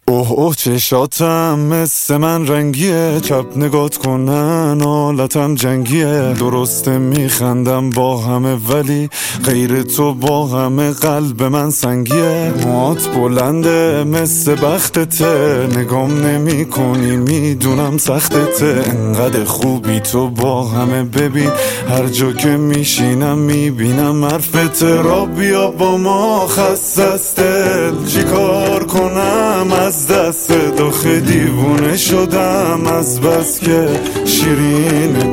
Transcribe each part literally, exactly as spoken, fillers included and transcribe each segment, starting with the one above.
اوه اوه چشاتم مثل من رنگیه، چپ نگات کنن حالتم جنگیه. درسته میخندم با همه ولی غیر تو با همه قلب من سنگیه. موات بلنده مثل بختته، نگام نمی کنی میدونم سختته. انقدر خوبی تو با همه ببین، هر جا که میشینم میبینم حرفت. را بیا با ما خسته است دل، چی کار کنم از دست داخل دیوونه شدم از بس که شیرین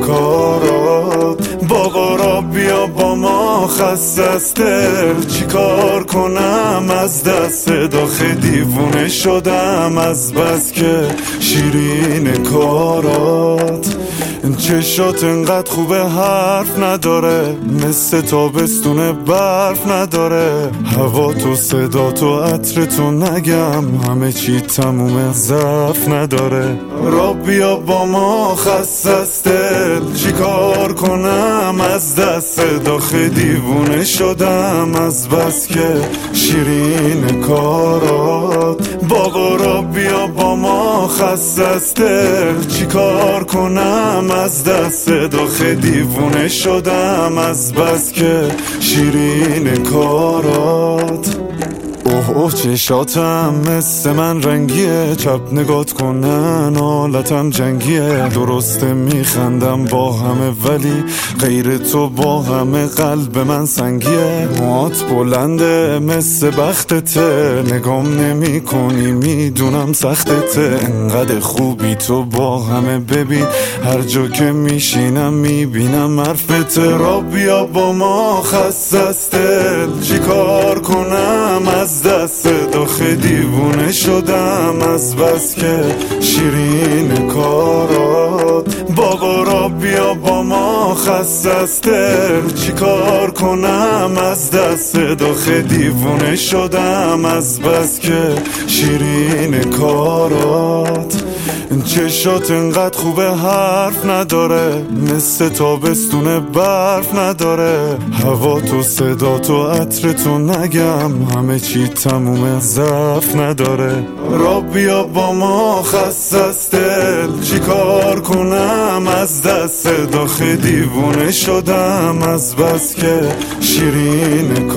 کارات. بابا را بیا با ما خسته است دل، چی کار کنم از دست داخل دیوونه شدم از بس که شیرین کارات. چشات انقدر خوبه حرف نداره، مثل تابستون برف نداره. هوا تو صدا تو عطر تو نگم، همه چی تمومه ضعف نداره. را بیا با ما خسته است دل، چی کار کنم از دست داخل دیوونه شدم از بس که شیرین کارات. بابا را بیا با ما خسته است دل، چی کار کنم از دست داخل دیوونه شدم از بس که شیرین کارات. اوه اوه چشاتم مثل من رنگیه، چپ نگات کنن حالتم جنگیه. درسته میخندم با همه ولی غیر تو با همه قلب من سنگیه. موات بلنده مثل بختته، نگام نمی کنی میدونم سختته. انقدر خوبی تو با همه ببین، هر جا که میشینم میبینم حرفت. را بیا با ما خسته است دل، چی کار کنم از دست داخل دیوونه شدم از بس که شیرین کارات. بابا را بیا با ما خسته است دل، چی کار کنم از دست داخل دیوونه شدم از بس که شیرین کارات. چشات انقدر خوبه حرف نداره، مثل تابستون برف نداره. هوا تو صدا تو عطر تو نگم، همه چی تمومه ضعف نداره. را بیا با ما خسته است دل، چی کار کنم از دست داخل دیوونه شدم از بس که شیرین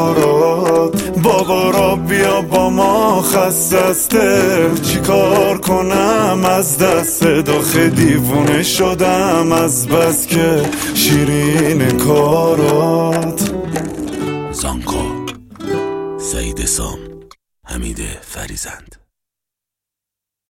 کارات. بابا را بیا با ما خسته است دل، چی کار کنم از دست داخل دیوونه شدم از بس که شیرین کارات. زانکو، سعید سام، حمید فریزند.